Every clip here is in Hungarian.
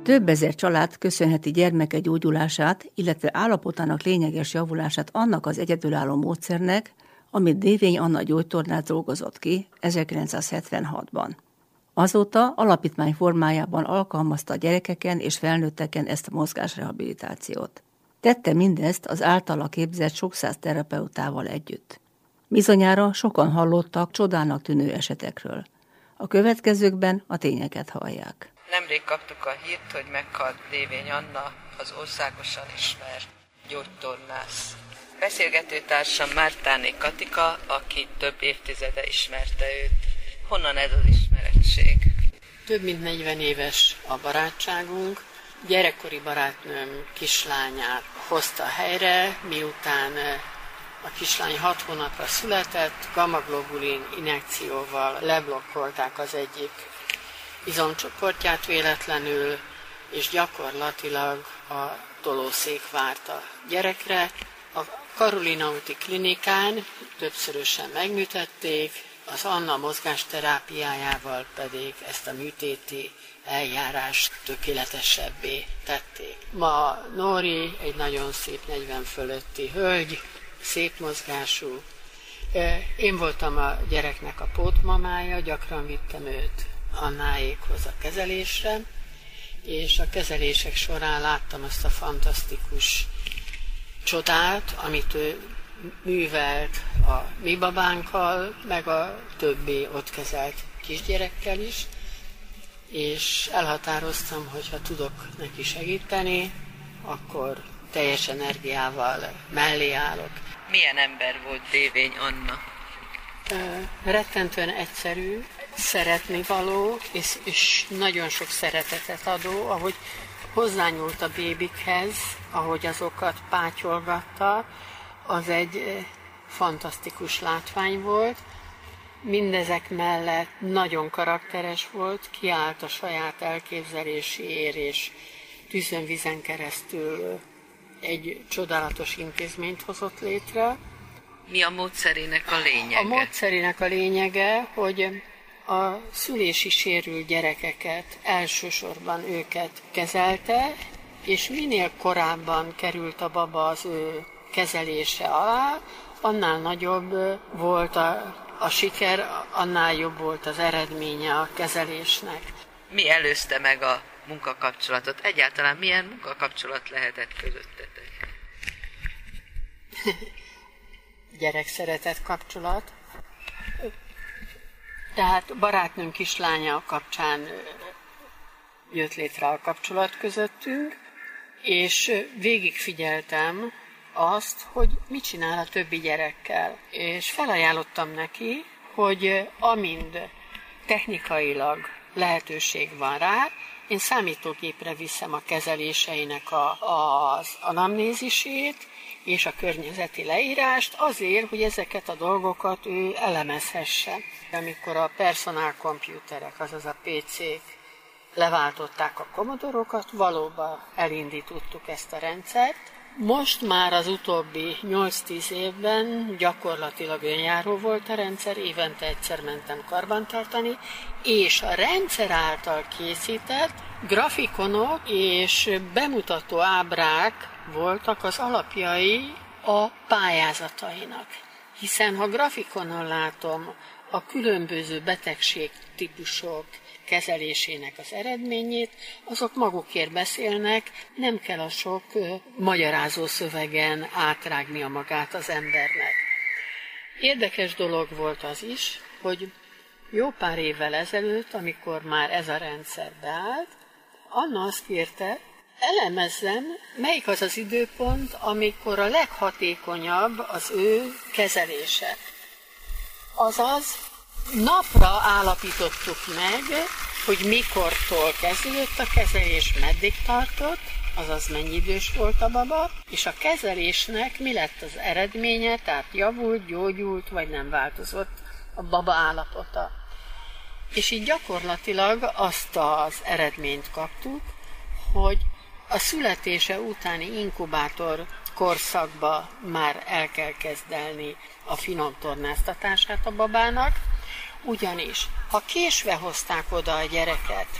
Több ezer család köszönheti gyermeke gyógyulását, illetve állapotának lényeges javulását annak az egyedülálló módszernek, amit Dévény Anna gyógytornász dolgozott ki 1976-ban. Azóta alapítmány formájában alkalmazta a gyerekeken és felnőtteken ezt a mozgásrehabilitációt. Tette mindezt az általa képzett sok száz terapeutával együtt. Bizonyára sokan hallottak csodának tűnő esetekről. A következőkben a tényeket hallják. Nemrég kaptuk a hírt, hogy meghalt Dévény Anna, az országosan ismert gyógytornász. Beszélgetőtársam Mártáné Katika, aki több évtizede ismerte őt. Honnan ez az ismerettség? Több mint 40 éves a barátságunk. Gyerekkori barátnőm kislányát hozta helyre, miután a kislány 6 hónapra született, gammaglobulin injekcióval leblokkolták az egyik izomcsoportját véletlenül, és gyakorlatilag a tolószék várt a gyerekre. A Karolina úti klinikán többszörösen megműtették, az Anna mozgásterápiájával pedig ezt a műtéti eljárást tökéletesebbé tették. Ma Nóri egy nagyon szép 40 fölötti hölgy, szép mozgású. Én voltam a gyereknek a pótmamája, gyakran vittem őt Annáékhoz a kezelésre, és a kezelések során láttam azt a fantasztikus csodát, amit ő művelt a mi babánkkal, meg a többi ott kezelt kisgyerekkel is, és elhatároztam, hogy ha tudok neki segíteni, akkor teljes energiával mellé állok. Milyen ember volt Dévény Anna? Rettentően egyszerű, szeretnivaló, és nagyon sok szeretetet adó, ahogy hozzányúlt a bébikhez, ahogy azokat pátyolgatta, az egy fantasztikus látvány volt. Mindezek mellett nagyon karakteres volt, kiállt a saját elképzeléséért, és tűzön-vízen keresztül egy csodálatos intézményt hozott létre. Mi a módszerének a lényege? A módszerének a lényege, hogy a szülési sérült gyerekeket, elsősorban őket kezelte, és minél korábban került a baba az ő kezelése alá, annál nagyobb volt a siker, annál jobb volt az eredménye a kezelésnek. Mi előzte meg a munkakapcsolatot? Egyáltalán milyen munkakapcsolat lehetett közöttetek? Gyerekszeretett kapcsolat. Tehát barátnőm kislánya kapcsán jött létre a kapcsolat közöttünk, és végigfigyeltem azt, hogy mit csinál a többi gyerekkel. És felajánlottam neki, hogy amint technikailag lehetőség van rá, én számítógépre viszem a kezeléseinek az anamnézisét és a környezeti leírást azért, hogy ezeket a dolgokat ő elemezhesse. Amikor a personal computerek, azaz a PC-k leváltották a Commodore-okat, valóban elindítottuk ezt a rendszert. Most már az utóbbi 8-10 évben gyakorlatilag önjáró volt a rendszer, évente egyszer mentem karbantartani, és a rendszer által készített grafikonok és bemutató ábrák voltak az alapjai a pályázatainak. Hiszen ha grafikonon látom a különböző betegségtípusok kezelésének az eredményét, azok magukért beszélnek, nem kell a sok magyarázó szövegen átrágnia magát az embernek. Érdekes dolog volt az is, hogy jó pár évvel ezelőtt, amikor már ez a rendszer beállt, Anna azt kérte, elemezzem, melyik az az időpont, amikor a leghatékonyabb az ő kezelése. Azaz, napra állapítottuk meg, hogy mikortól kezdődött a kezelés, meddig tartott, azaz mennyi idős volt a baba, és a kezelésnek mi lett az eredménye, tehát javult, gyógyult, vagy nem változott a baba állapota. És így gyakorlatilag azt az eredményt kaptuk, hogy a születése utáni inkubátor korszakba már el kell kezdeni a finom tornáztatását a babának, ugyanis ha késve hozták oda a gyereket,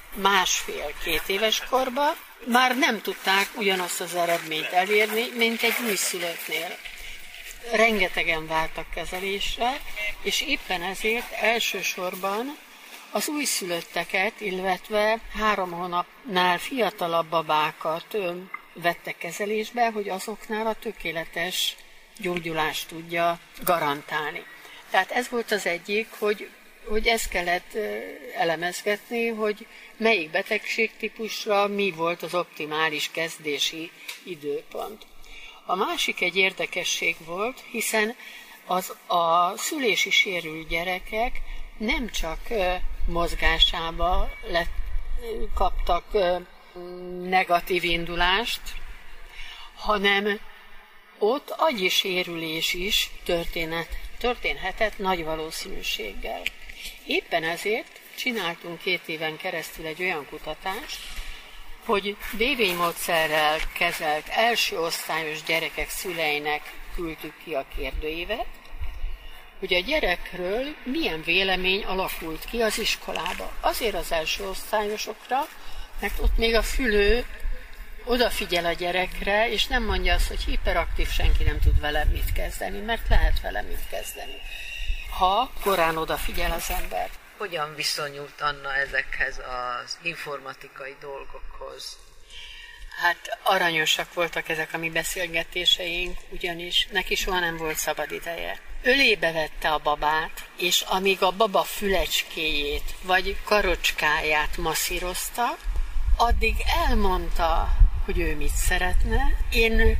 1,5-2 éves korban már nem tudták ugyanazt az eredményt elérni, mint egy újszülöttnél. Rengetegen vártak kezelésre, és éppen ezért elsősorban az újszülötteket, illetve 3 hónapnál fiatalabb babákat vettek kezelésbe, hogy azoknál a tökéletes gyógyulást tudja garantálni. Tehát ez volt az egyik, hogy ezt kellett elemezgetni, hogy melyik betegségtípusra mi volt az optimális kezdési időpont. A másik egy érdekesség volt, hiszen a szülési sérült gyerekek nem csak mozgásába kaptak negatív indulást, hanem ott agyi sérülés is történhetett nagy valószínűséggel. Éppen ezért csináltunk 2 éven keresztül egy olyan kutatást, hogy dévénymódszerrel kezelt első osztályos gyerekek szüleinek küldtük ki a kérdőívet, hogy a gyerekről milyen vélemény alakult ki az iskolába. Azért az első osztályosokra, mert ott még a fülő odafigyel a gyerekre, és nem mondja azt, hogy hiperaktív, senki nem tud vele mit kezdeni, mert lehet vele mit kezdeni, ha korán odafigyel az ember. Hogyan viszonyult Anna ezekhez az informatikai dolgokhoz? Hát aranyosak voltak ezek a mi beszélgetéseink, ugyanis neki soha nem volt szabad ideje. Ölébe vette a babát, és amíg a baba fülecskéjét vagy karocskáját masszírozta, addig elmondta, hogy ő mit szeretne. Én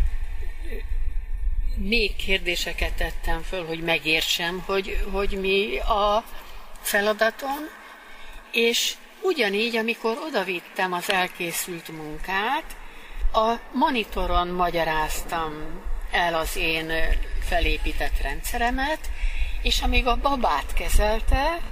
még kérdéseket tettem föl, hogy megértsem, hogy mi a feladatom, és ugyanígy, amikor odavittem az elkészült munkát, a monitoron magyaráztam el az én felépített rendszeremet, és amíg a babát kezelte,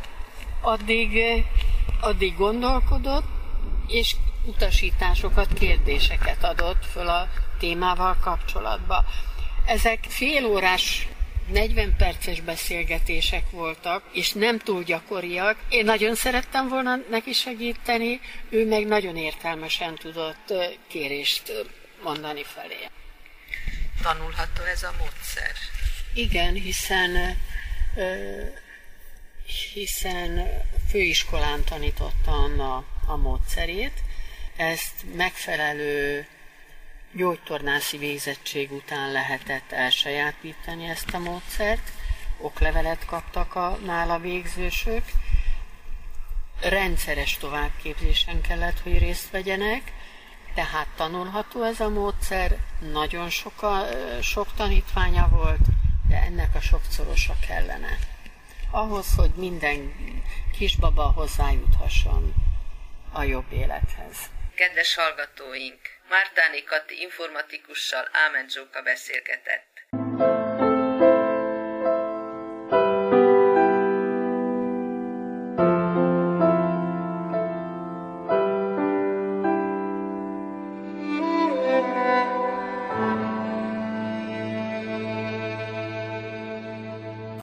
addig gondolkodott, és utasításokat, kérdéseket adott föl a témával kapcsolatban. Ezek félórás, 40 perces beszélgetések voltak, és nem túl gyakoriak. Én nagyon szerettem volna neki segíteni, ő meg nagyon értelmesen tudott kérést mondani felé. Tanulható ez a módszer? Igen, hiszen főiskolán tanította Anna a módszerét. Ezt megfelelő gyógytornászi végzettség után lehetett elsajátítani ezt a módszert. Oklevelet kaptak a nála végzősök. Rendszeres továbbképzésen kellett, hogy részt vegyenek, tehát tanulható ez a módszer, nagyon sok tanítványa volt, de ennek a sokszorosa kellene. Ahhoz, hogy minden kisbaba hozzájuthasson a jobb élethez. Kedves hallgatóink! Mártáné Kati informatikussal Ámen Zsóka beszélgetett.